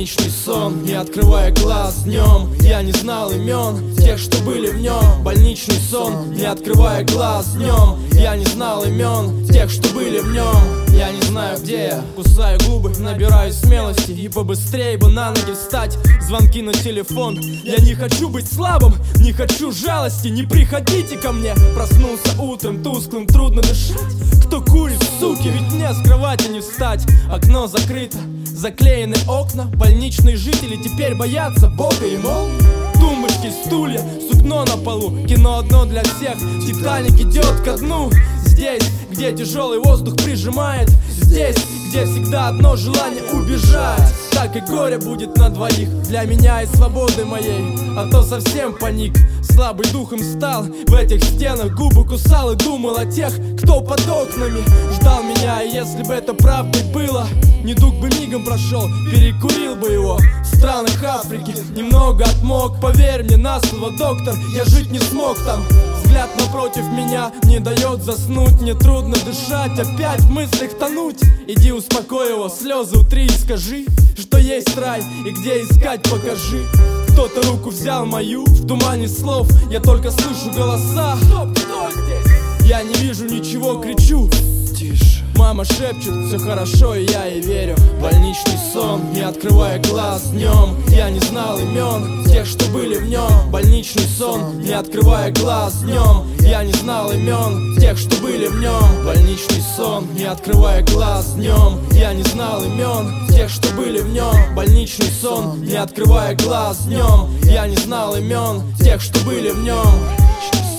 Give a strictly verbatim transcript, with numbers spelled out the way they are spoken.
Больничный сон, не открывая глаз днем. Я не знал имен тех, что были в нем. Больничный сон, не открывая глаз днем. Я не знал имен тех, что были в нем. Я не знаю, где я, кусаю губы, набираю смелости и побыстрее бы на ноги встать. Звонки на телефон. Я не хочу быть слабым, не хочу жалости. Не приходите ко мне. Проснулся утром тусклым, трудно дышать. Кто курит, суки, ведь мне с кровати не встать. Окно закрыто, заклеены окна. Больничные жители теперь боятся Бога и молнии. Тумбочки, стулья, сукно на полу. Кино одно для всех, Титаник идет ко дну. Здесь, где тяжелый воздух прижимает. Здесь, где всегда одно желание убежать. Так и горе будет на двоих, для меня и свободы моей. А то совсем паник, слабый духом стал. В этих стенах губы кусал и думал о тех, кто под окнами ждал меня. И если бы это правдой было, недуг бы мигом прошел, перекурил бы его. В странах Африки немного отмок. Поверь мне на слово, доктор, я жить не смог там. Взгляд напротив меня не дает заснуть. Мне трудно дышать, опять в мыслях тонуть. Иди успокой его, слезы утри и скажи, что есть рай и где искать покажи. Кто-то руку взял мою, в тумане слов я только слышу голоса. Стоп, кто здесь? Я не вижу ничего, кричу. Тише. Мама шепчет, все хорошо, и я ей верю. Больничный сон, не открывая глаз днем. Я не знал имен тех, что были в нем. Больничный сон, не открывая глаз днем. Я не знал имен тех, что были в нем. Больничный сон, не открывая глаз днем. Я не знал имен тех, что были в нем. Больничный сон, не открывая глаз днем. Я не знал имен тех, что были в нем.